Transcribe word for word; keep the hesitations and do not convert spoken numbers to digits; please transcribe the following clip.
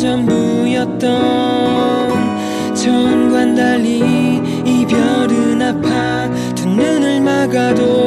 전부였던 처음과는 달리 이별은 아파 두 눈을 막아도